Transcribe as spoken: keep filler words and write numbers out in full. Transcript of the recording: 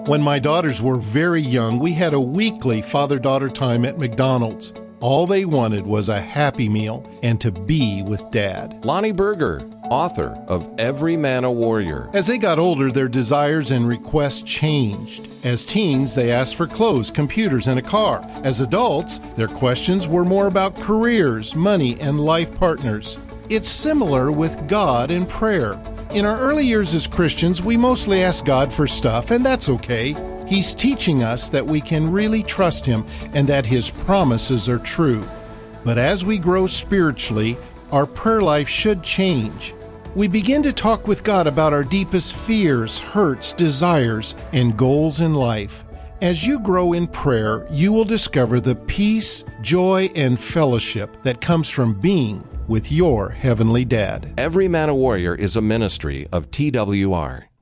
When my daughters were very young, we had a weekly father-daughter time at McDonald's. All they wanted was a Happy Meal and to be with Dad. Lonnie Berger, author of Every Man a Warrior. As they got older, their desires and requests changed. As teens, they asked for clothes, computers, and a car. As adults, their questions were more about careers, money, and life partners. It's similar with God and prayer. In our early years as Christians, we mostly ask God for stuff, and that's okay. He's teaching us that we can really trust Him and that His promises are true. But as we grow spiritually, our prayer life should change. We begin to talk with God about our deepest fears, hurts, desires, and goals in life. As you grow in prayer, you will discover the peace, joy, and fellowship that comes from being with your Heavenly Dad. Every Man a Warrior is a ministry of T W R.